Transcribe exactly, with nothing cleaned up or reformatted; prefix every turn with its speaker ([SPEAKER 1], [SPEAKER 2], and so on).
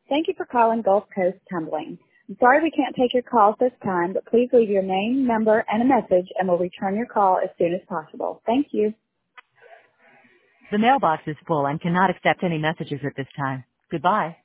[SPEAKER 1] Thank you for calling Gulf Coast Tumbling. I'm sorry we can't take your call at this time, but please leave your name, number, and a message, and we'll return your call as soon as possible. Thank you.
[SPEAKER 2] The mailbox is full and cannot accept any messages at this time. Goodbye.